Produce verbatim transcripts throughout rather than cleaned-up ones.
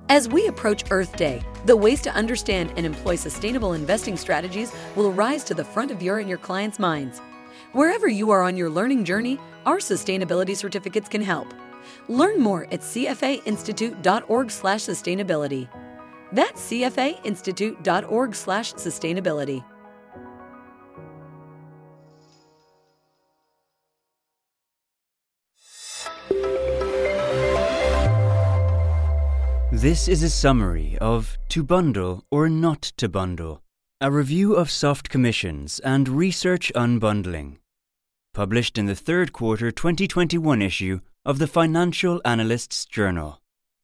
As we approach Earth Day, the ways to understand and employ sustainable investing strategies will rise to the front of your and your clients' minds. Wherever you are on your learning journey, our sustainability certificates can help. Learn more at c f a institute dot org slash sustainability. That's c f a institute dot org slash sustainability. This is a summary of To Bundle or Not to Bundle, a review of soft commissions and research unbundling, published in the third quarter twenty twenty-one issue of the Financial Analyst's Journal.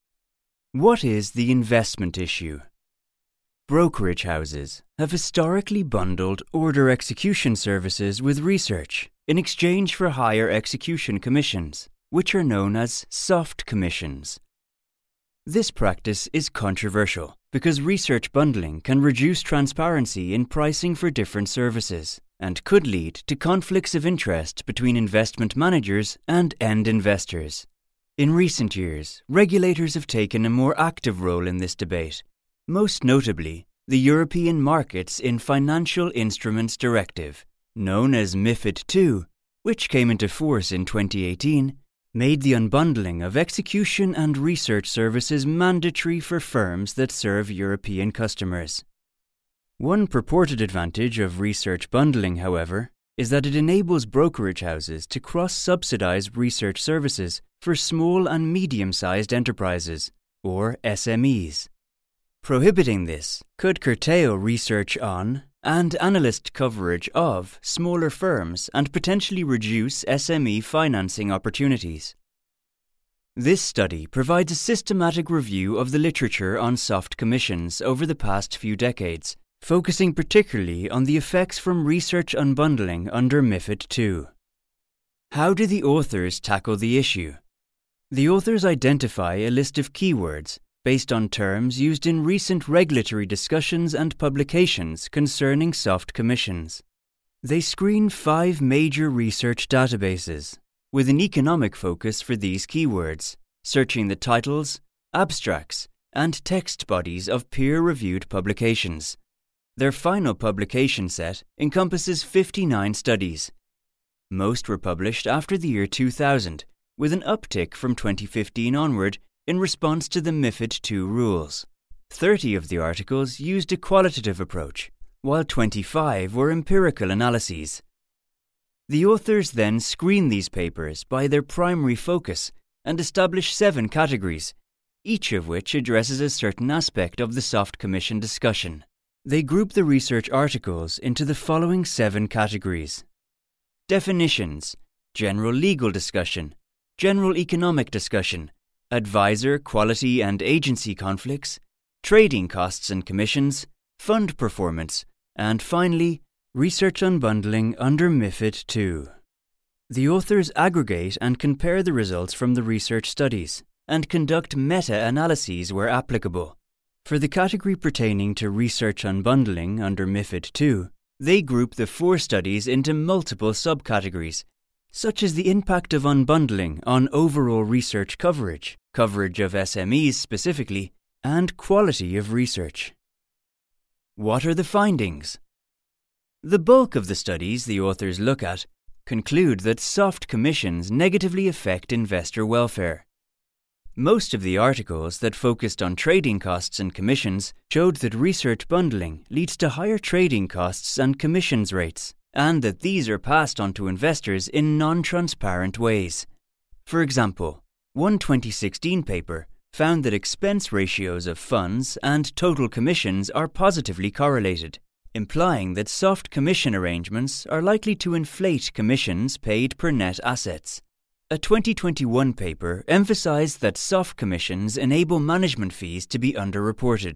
What is the investment issue? Brokerage houses have historically bundled order execution services with research in exchange for higher execution commissions, which are known as soft commissions. This practice is controversial because research bundling can reduce transparency in pricing for different services and could lead to conflicts of interest between investment managers and end investors. In recent years, regulators have taken a more active role in this debate, most notably the European Markets in Financial Instruments Directive, known as MiFID two, which came into force in twenty eighteen, made the unbundling of execution and research services mandatory for firms that serve European customers. One purported advantage of research bundling, however, is that it enables brokerage houses to cross-subsidize research services for small and medium-sized enterprises, or S M Es. Prohibiting this could curtail research on and analyst coverage of smaller firms and potentially reduce S M E financing opportunities. This study provides a systematic review of the literature on soft commissions over the past few decades, focusing particularly on the effects from research unbundling under MiFID two. How do the authors tackle the issue? The authors identify a list of keywords based on terms used in recent regulatory discussions and publications concerning soft commissions. They screen five major research databases, with an economic focus for these keywords, searching the titles, abstracts, and text bodies of peer-reviewed publications. Their final publication set encompasses fifty-nine studies. Most were published after the year two thousand, with an uptick from twenty fifteen onward in response to the MiFID two rules. thirty of the articles used a qualitative approach, while twenty-five were empirical analyses. The authors then screen these papers by their primary focus and establish seven categories, each of which addresses a certain aspect of the soft commission discussion. They group the research articles into the following seven categories: definitions, general legal discussion, general economic discussion, advisor, quality and agency conflicts, trading costs and commissions, fund performance, and finally, research unbundling under MiFID two. The authors aggregate and compare the results from the research studies and conduct meta-analyses where applicable. For the category pertaining to research unbundling under MiFID two, they group the four studies into multiple subcategories, such as the impact of unbundling on overall research coverage, coverage of S M Es specifically, and quality of research. What are the findings? The bulk of the studies the authors look at conclude that soft commissions negatively affect investor welfare. Most of the articles that focused on trading costs and commissions showed that research bundling leads to higher trading costs and commissions rates, and that these are passed on to investors in non-transparent ways. For example, one twenty sixteen paper found that expense ratios of funds and total commissions are positively correlated, implying that soft commission arrangements are likely to inflate commissions paid per net assets. A twenty twenty-one paper emphasized that soft commissions enable management fees to be underreported.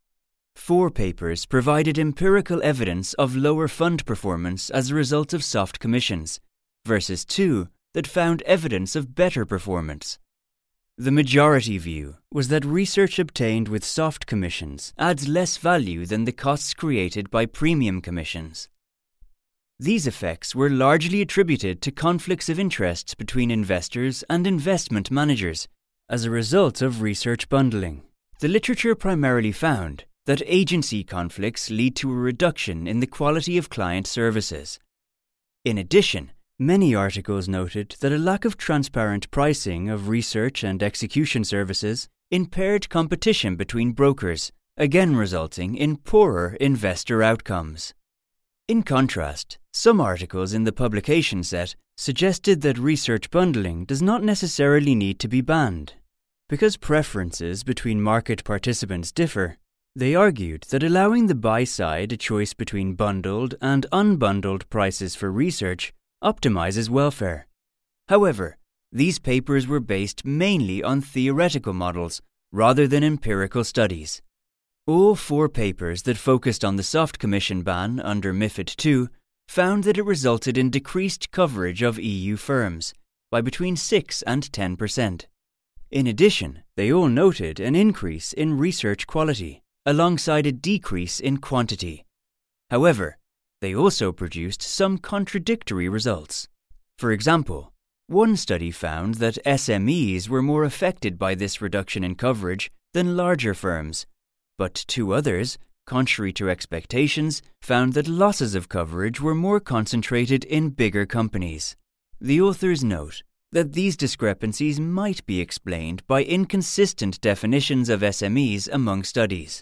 Four papers provided empirical evidence of lower fund performance as a result of soft commissions, versus two that found evidence of better performance. The majority view was that research obtained with soft commissions adds less value than the costs created by premium commissions. These effects were largely attributed to conflicts of interest between investors and investment managers as a result of research bundling. The literature primarily found that agency conflicts lead to a reduction in the quality of client services. In addition, many articles noted that a lack of transparent pricing of research and execution services impaired competition between brokers, again resulting in poorer investor outcomes. In contrast, some articles in the publication set suggested that research bundling does not necessarily need to be banned. Because preferences between market participants differ, they argued that allowing the buy side a choice between bundled and unbundled prices for research optimizes welfare. However, these papers were based mainly on theoretical models rather than empirical studies. All four papers that focused on the soft commission ban under MiFID two found that it resulted in decreased coverage of E U firms by between six and ten percent. In addition, they all noted an increase in research quality, alongside a decrease in quantity. However, they also produced some contradictory results. For example, one study found that S M Es were more affected by this reduction in coverage than larger firms, but two others, contrary to expectations, found that losses of coverage were more concentrated in bigger companies. The authors note that these discrepancies might be explained by inconsistent definitions of S M Es among studies.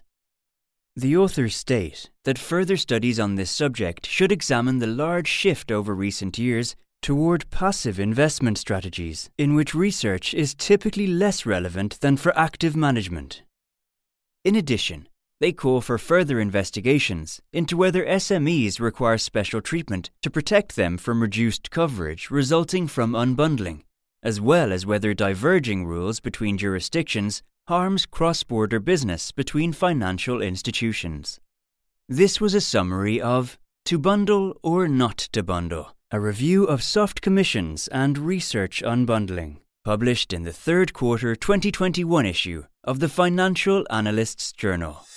The authors state that further studies on this subject should examine the large shift over recent years toward passive investment strategies, in which research is typically less relevant than for active management. In addition, they call for further investigations into whether S M Es require special treatment to protect them from reduced coverage resulting from unbundling, as well as whether diverging rules between jurisdictions harms cross-border business between financial institutions. This was a summary of To Bundle or Not to Bundle, a review of soft commissions and research unbundling, published in the third quarter twenty twenty-one issue of the Financial Analysts Journal.